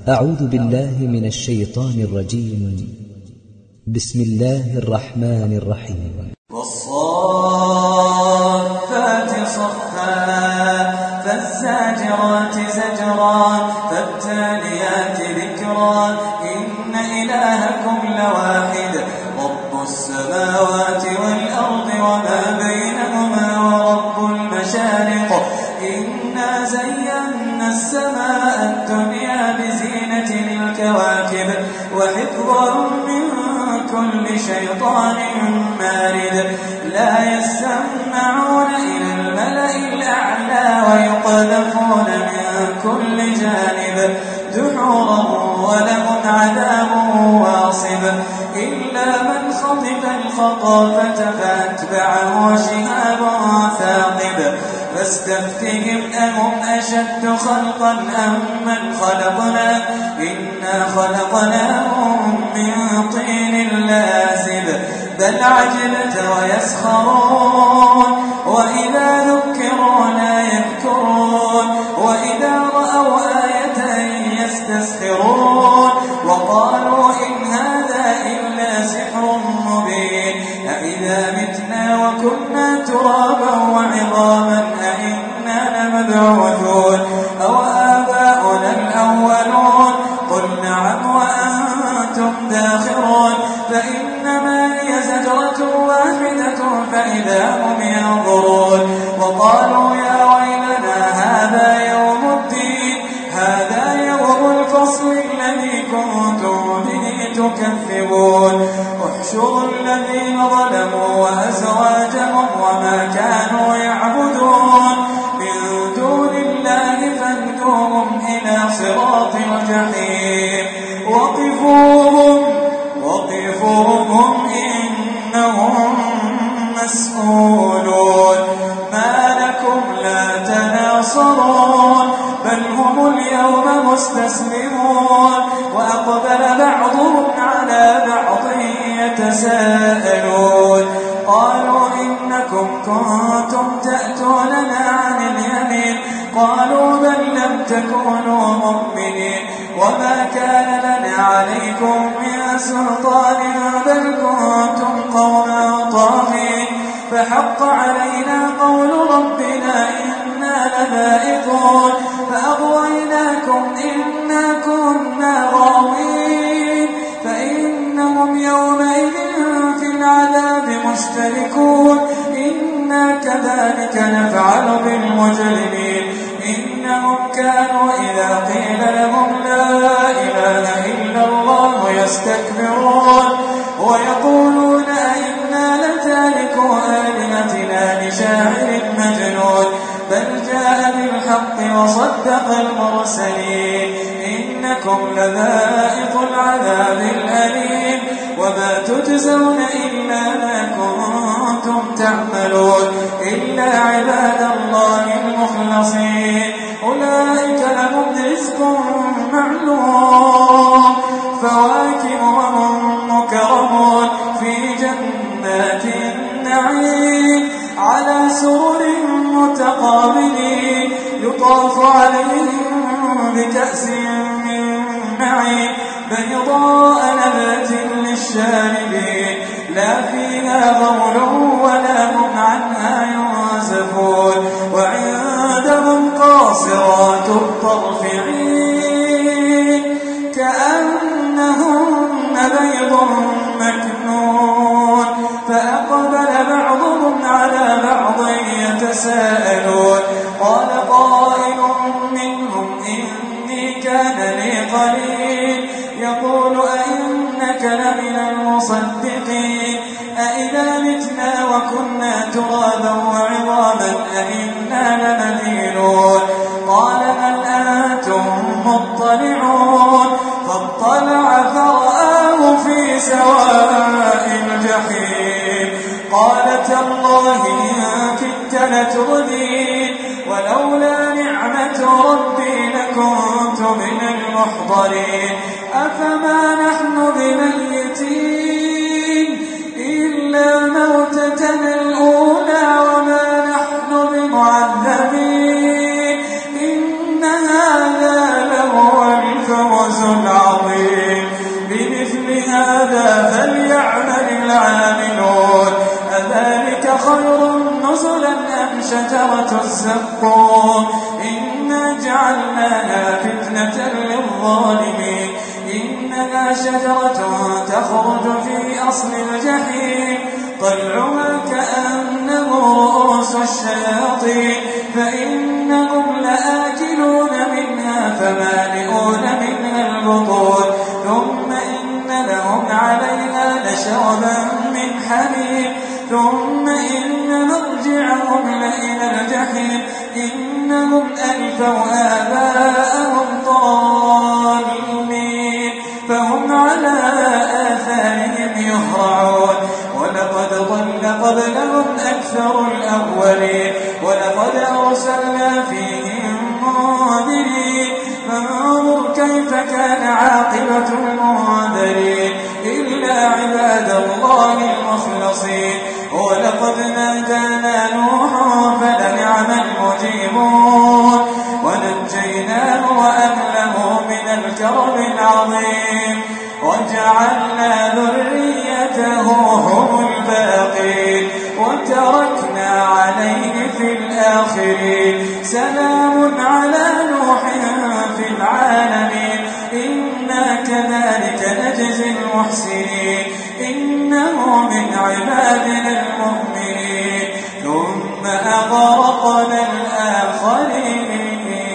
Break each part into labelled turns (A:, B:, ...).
A: أعوذ بالله من الشيطان الرجيم. بسم الله الرحمن الرحيم.
B: والصافات صفا فالزاجرات زجرا فالتاليات ذكرا إن إلهكم لواحد رب السماوات والأرض وما بينهما ورب المشارق إنا زينا السماء الدنيا بزينة الكواكب وحفظا من كل شيطان مارد لا يسمعون إلى الملأ الأعلى ويقذفون من كل جانب دحورا ولهم عذاب واصب إلا من خطف الخطافة فأتبعه شهاب ثاقب فاستفتهم أهم أشد خلقا أم من خلقنا إنا خلقناهم من طين لازب بل عجلت ويسخرون وإذا ذكروا لا يذكرون وإذا رأوا آية يستسخرون وقالوا إن هذا إلا سحر مبين أإذا متنا وكنا ترابا وعظاما أإنا لمبعوثون أو آباؤنا الأولون قل نعم وأنتم داخرون فإنما هي زجرة واحدة فإذا هم ينظرون وقالوا يا ويلنا هذا يوم الدين هذا يوم الفصل الذي كنتم به تكذبون احشروا الذين ظلموا وأزواجهم وما كانوا يعبدون من دون الله فاهدوهم إلى صراط الجحيم وقفوهم إنهم مسؤولون ما لكم لا تناصرون بل هم اليوم مستسلمون وأقبل بعضهم على بعض يتساءلون قالوا إنكم كنتم تأتوننا عن اليمين قالوا بل لم تكونوا مؤمنين وما كان لنا عليكم من سلطان بل كنتم قوما طاغين فحق علينا قول ربنا إنا لذائقون فأغويناكم إنا كنا غاوين فإنهم يومئذ في العذاب مشتركون إنا كذلك نفعل بالمجرمين إنهم كانوا إذا قيل لهم لا إله إلا الله يستكبرون ويقولون أئنا لتاركو آلهتنا لشاعر مجنون بل جاء بالحق وصدق المرسلين إنكم لذائق العذاب الأليم وما تجزون إلا ما كنتم تعملون إلا عباد الله المخلصين أولئك لهم رزق معلوم فواكه وهم مكرمون في جنات النعيم على سرر متقابلين يطاف عليهم بكأس من معين بيضاء لذة للشاربين لا فيها غول ولا هم عنها ينزفون وعندهم قاصرات الطرف عين كأنهن بيض مكنون فأقبل بعضهم على بعض يتساءلون قال قائل منهم إني كان لي قرين يقول أئنك لمن المصدقين أئذا متنا وكنا ترابا وعظاما أئنا لمدينون قال هل أنتم مطلعون فاطلع فرآه في سواء الجحيم قال تالله إن كدت لتردين ولولا نعمة ربي لكنت من المحضرين أفما نحن بميتين إلا موتتنا الأولى وما نحن بمعذبين إن هذا لهو الفوز الفوز العظيم. بمثل هذا فليعمل العاملون. أذلك خير نزلا أم شجرة الزقوم إنا جعلناها فتنة للظالمين إنها شجرة تخرج في أصل الجحيم طلعها كأنه رؤوس الشياطين فإنهم لآكلون منها فمالئون منها البطون ثم إن لهم عليها لشربا من حميم ثم إن مرجعهم لإلى الجحيم إنهم ألفوا آباءهم ضالين فهم على آثارهم يهرعون ولقد ضل قبلهم أكثر الأولين ولقد أرسلنا فيهم منذرين فانظر كيف كان عاقبة المنذرين إلا عباد الله المخلصين ولقد نادانا نوح فلنعم المجيبون ونجيناه وأهله من الكرب العظيم وجعلنا ذريته هم الباقين وتركنا عليه في الآخرين سلام على نوح في العالمين إنا كذلك نجزي المحسنين إنه من عبادنا المؤمنين ثم أغرقنا الآخرين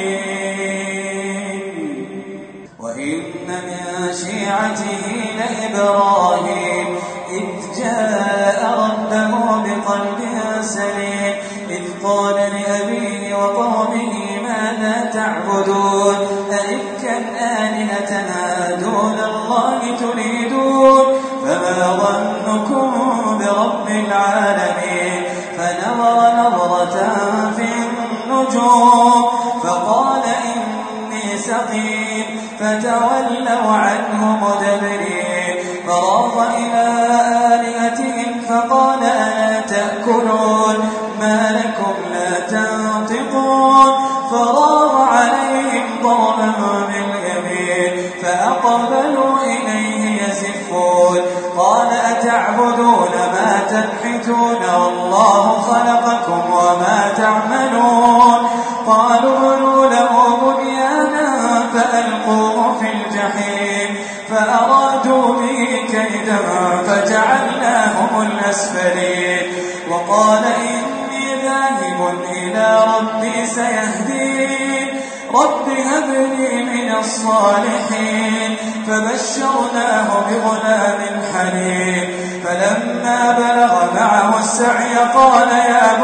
B: وإن من شيعته لإبراهيم إذ جاء ربه بقلب سليم إذ قال لأبيه وقومه ماذا تعبدون أئفكا آلهة دون الله تريدون فما ظنكم برب العالمين فنظر نظرة في النجوم فقال إني سقيم فتولوا عنه مدبرين فراغ إلى آلهتهم فقال ألا تأكلون ما لكم لا تنطقون فراغ عليهم ضربا باليمين فأقبلوا إليه يزفون قال أتعبدون ما تنحتون والله خلقكم وما تعملون قالوا بنوا له بنيانا فألقوه في الجحيم فأرادوا به كيدا فجعلناهم الأسفلين وقال إني ذاهب إلى ربي سيهدين رب هب لي من الصالحين فبشرناه بغلام حليم فلما بلغ معه السعي قال يا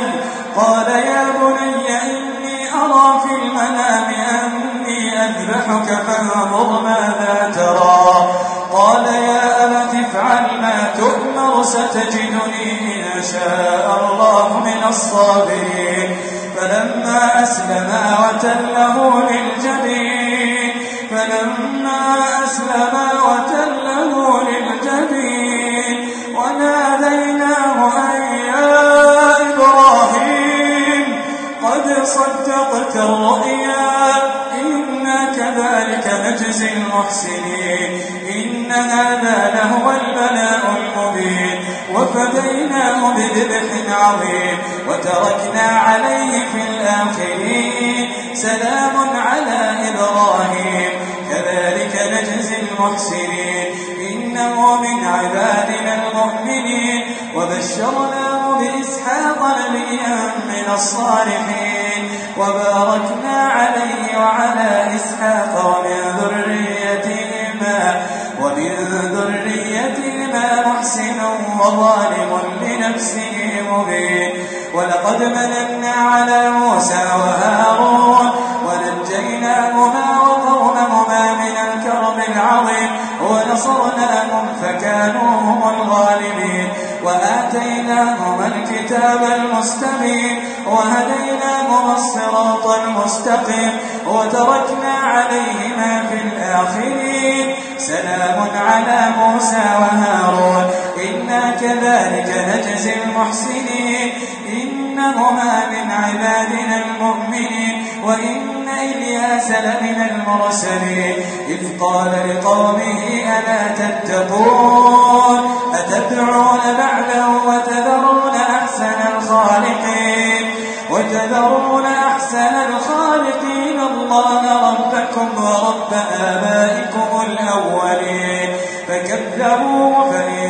B: بني إني أرى في المنام أني أذبحك فانظر ماذا ترى قال يا أبت افعل ما تؤمر ستجدني إن شاء الله من الصابرين فلما أسلما وتله للجبين وناديناه أن يا إبراهيم قد صدقت الرؤيا إنا كذلك نجزي المحسنين إن هذا لهو البلاء المبين وفديناه بذبح عظيم وتركنا عليه في الآخرين سلام على إبراهيم كذلك نجزي المحسنين إنه من عبادنا المؤمنين وبشرناه بإسحاق نبيا من الصالحين وباركنا عليه وعلى إسحاق ومن ذريتهما محسن وظالم لنفسه مبين ولقد مننا على موسى وهارون ونجيناهما وقومهما من الكرب العظيم ونصرناهم فكانوا هم الغالبين وآتيناهما الكتاب المستبين وهديناهما الصراط المستقيم وتركنا عليهما في الآخرين سلام على موسى وهارون إنا كذلك نجزي المحسنين إنهما من عبادنا المؤمنين وإن إلياس لمن المرسلين إذ قال لقومه ألا تتقون أتدعون بعلا وتذرون أحسن الخالقين الله ربكم ورب آبائكم الأولين فكذبوه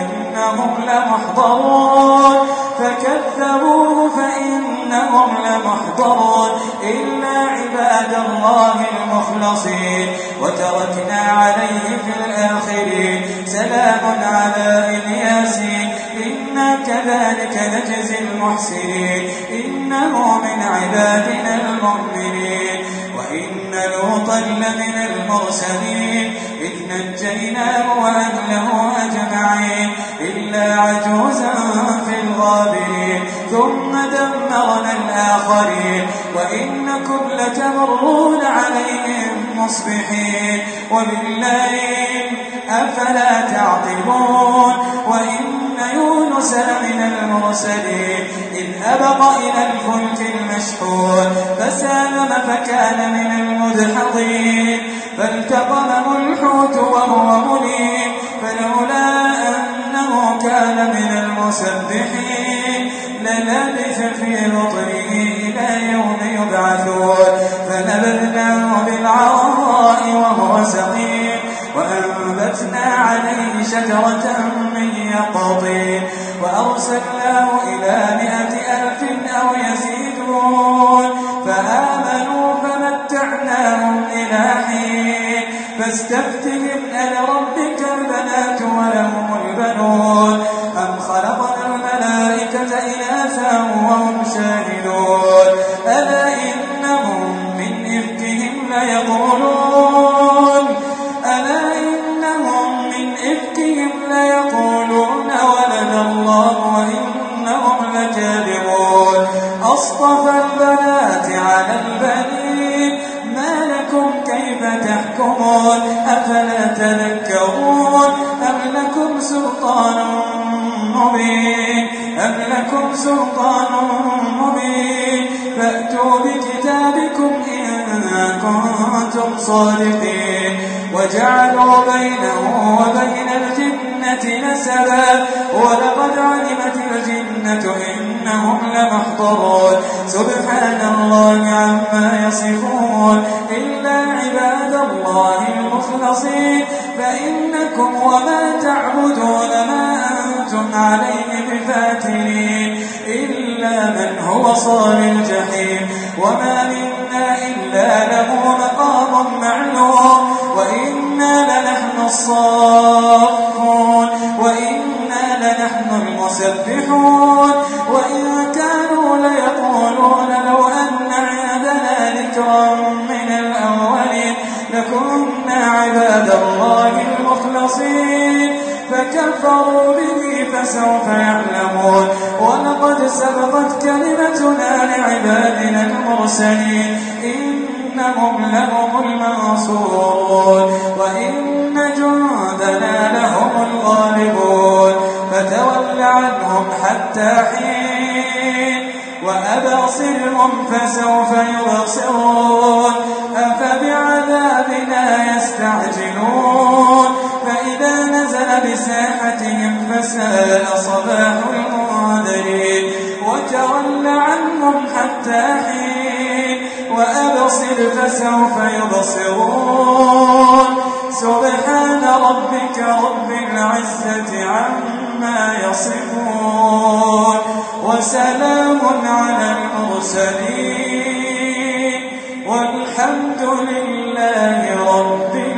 B: فإنهم لمحضرون إلا عباد الله المخلصين وتركنا عليه في الآخرين سلام على إلياسين إنا كذلك نجزي المحسنين إنه من عبادنا المؤمنين وإن لوطا لمن المرسلين إذ نجيناه وأهله أجمعين إلا عجوزا في الغابرين ثم دمرنا الآخرين وإنكم لتمرون عليهم مصبحين وبالليل أفلا تعقلون وإن يونس لمن المرسلين إذ أبق إلى الفلك المشحون فساهم فكان من المدحضين فالتقمه الحوت وهو مليم فلولا أنه كان من المسبحين للبث في بطنه إلى يوم يبعثون فنبذناه بالعراء وهو سقيم وأنبتنا عليه شجرة من يقطين وأرسلناه إلى 100,000 أو يزيدون فآمنوا فمتعناهم إلى حين فاستفتهم ألربك البنات ولهم البنون أم خلقنا الملائكة إناثا وهم شاهدون ألا إنهم من إفكهم ليقولون ولد الله وإنهم لكاذبون أصطفى البنات على البنين ما لكم كيف تحكمون أفلا تذكرون أم لكم سلطان مبين فأتوا بكتابكم إن كنتم صادقين وجعلوا بينه وبين الجنة نسبا ولقد علمت الجنة إنهم لمحضرون سبحان الله عما يصفون إلا عباد الله المخلصين فإنكم وما تعبدون ما أنتم عليه بفاتنين إلا من هو صال الجحيم وما منا إلا له مقام معلوم وإنا لنحن الصافون وإنا لنحن المسبحون وإن كانوا ليقولون لو أن عندنا ذكرا من الأولين لكنا عباد الله المخلصين فكفروا به فسوف يعلمون ولقد سبقت كلمتنا لعبادنا المرسلين إنهم لهم المنصورون وإن جندنا لهم الغالبون فتول عنهم حتى حين وأبصرهم فسوف يبصرون أفبعذابنا يستعجلون فإذا نزل بساحتهم فساء صباح المنذرين وتول عنهم حتى حين وأبصر فسوف يبصرون سبحان ربك رب العزة عما يصفون وسلام على المرسلين والحمد لله رب العالمين.